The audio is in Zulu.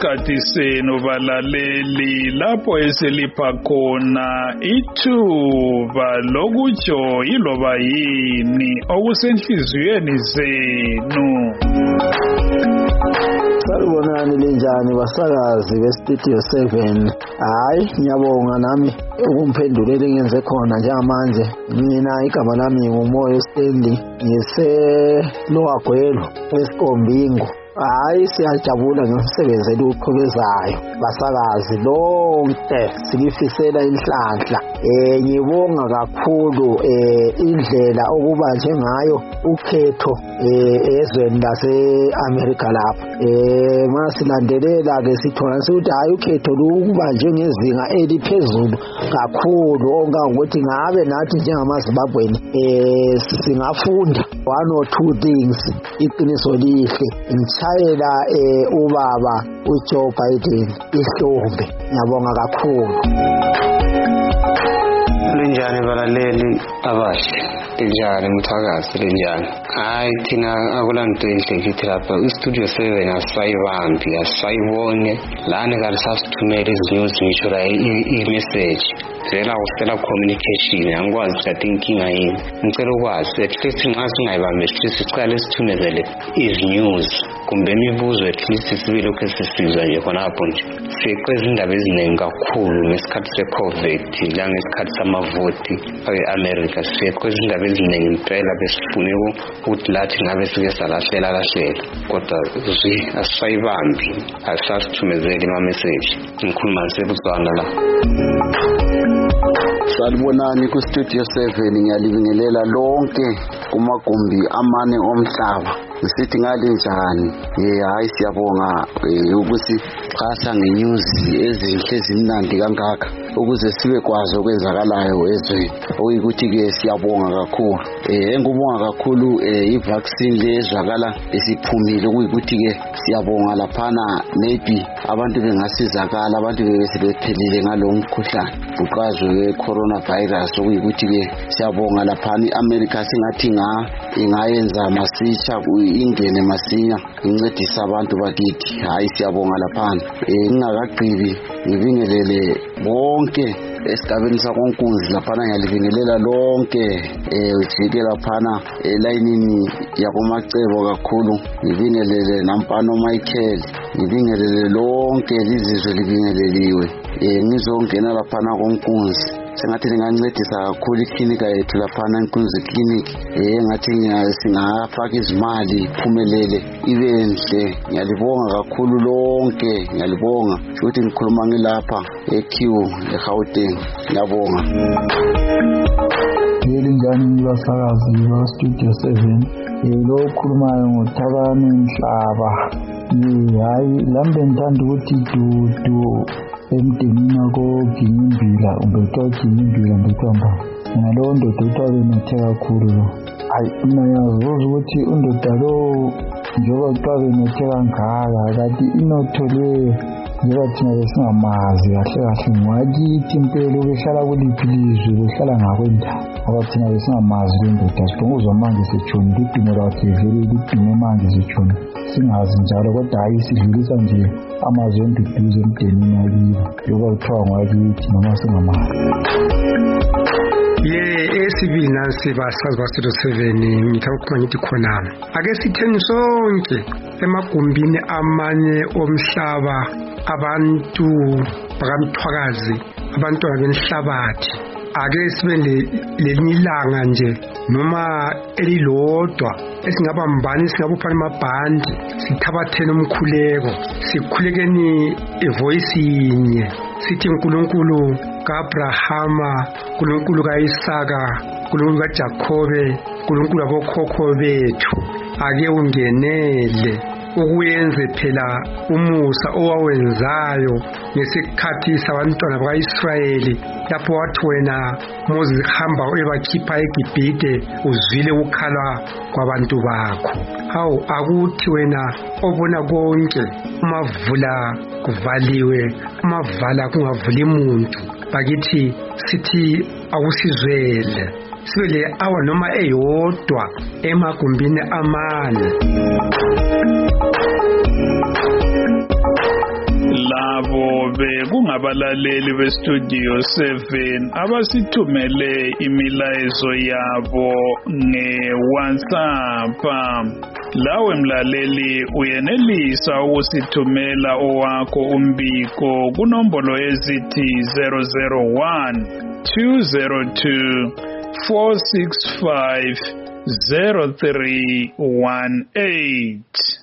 isikhathi senu balaleli lapho eselipha khona ithuba lokutsho iloba yini okusenhliziyweni zenu. Salibonani linjani basakazi bestudio 7. Hayi ngiyabonga nami ukumphendulele ngenze khona njengamanje. Mina igama lami nguMoyo Stanley ngise-Lower Gwelo eSikombingo. Hayi siyajabula ngomsebenzi eliwuqhubezayo basakazi lonke silifisela inhlanhla. Ngibonga kakhulu indlela okuba njengayo ukhetho ezweni lase-America lapha. Masilandelela ke sithola ukuthi hayi ukhetho lukuba njengezinga eliphezulu kakhulu ongangokuthi ngabe nathi njengamaZimbabweni singafunda one or two things. Iqiniso lihle ngitshayela ubaba uJoe Biden ihlombe. Ngiyabonga kakhulu. Linjani balaleli abasha, linjani mthakazi, linjani. Hayi thina akulanto enhle kithi lapha istudio 7 asayibambi asayibone lana karisasithumela izinews ngisho la i-message vela usela communication angikwazi ukuthi inkinga yini. Ngicela ukwazi at least nxa singayibambi at least sicela sithumezele izinews kumbe imibuzo at least sibile lokho sisizwa nje khonapho nje. Siqeza indaba eziningi kakhulu ngesikhathi se-COVID la ngesikhathi samavoti e-America siqeza indaba eziningi impela besifune ukuthi lathi ngabe sike salahlela kodwa asayibambi asasithumezele ama-message. Ngikhuluma ngisebuzwana la. Salibonani ku Studio 7 ngiyalibingelela lonke kumagumbi amane omhlaba. Ngisithi ngalinjani? Hayi siyabonga ukuthi xhasa ngenews ezinhle ezimnandi kangaka ukuze sibe kwazi okwenzakalayo ezweni. Okuyikuthi ke siyabonga kakhulu. Engibonga kakhulu i-vaccine lezwakala esiphumile okuyikuthi ke siyabonga laphana maybe abantu bengasizakala abantu bebesebephelile ngalomkhuhlane uqazwe we-coronavirus. Okuyikuthi ke siyabonga laphana i-America singathi ingayenza masisha ingene masinya incedisa abantu bakithi. Hayi siyabonga laphana. Ngingakagqibi ngibingelele bonke esigabeni sakonkunzi laphana ngiyalibingelela lonke ujike laphana elayinini yakomacebo kakhulu. Ngibingelele nampano Michael, ngibingelele lonke lizizwe libingeleliwe. Ngizongena laphana konkunzi sengathi ningancedisa kakhulu iklinika yethu laphana Nkunzi Clinic. Ngathi singafaka izimali iphumelele ibe nhle. Ngiyalibonga kakhulu lonke, ngiyalibonga ukuthi ngikhuluma ngilapha eQ eGauteng. Ngiyabonga. Linjani basakazi ba Studio 7. Lo khulumayo ngoThabani Mhlaba. Hayi lambe ngithanda ukuthi dudu emndenini wakoGinyimbila umbetwa Ginyimbila mbethwamba nalo ndoda uthabe nethe kakhulu lo. Hayi mina yazi ukuthi undoda lo njengoba uthabe nethe kangaka kanti inothole njengoba thina besingamazi kahle ngwakithi impela ubehlala kuliphi ilizwe behlala ngakwendawo ngoba thina besingamazi le ndoda sibonguzwa manje sitshoni lidingo lwakhe vele lidingo manje sitshoni singazi njalo kodwa hayi sidlulisa nje amazwi enduduzo emdenini wakibo yoba kuthiwa ngwakithi noma singamazi. Esibina sibasazi ba-Studio 7 ngithanda ngithi khona ake sitheni sonke emagumbini amanye omhlaba abantu bakamthwakazi abantwana benhlabathi ake sibe lelinye ilanga nje noma elilodwa esingaba mbani singabuphana amabhandi sithabathele umkhuleko sikhulekeni ivoice yinye sithi uNkulunkulu kaAbrahama, uNkulunkulu kaIsaka, uNkulunkulu kaJakobe, uNkulunkulu abokhokho bethu ake ungenele ukuyenze phela umusa owawenzayo ngesikhathi sabantwana bakaIsrayeli lapho wathi wena Moses hamba ebakhipha eGibhite uzwile ukukhala kwabantu bakho. Hawu akuthi wena obona konke umavula kuvaliwe umavala kungavuli umuntu bakithi sithi akusizwele sibe le awa noma eyodwa emagumbini amane. labo bekungabalaleli bestudio 7 abasithumele imilayezo yabo nge-WhatsApp. Lawe mlaleli uyenelisa ukusithumela owakho umbiko kunombolo ezithi 001 202 465 0318.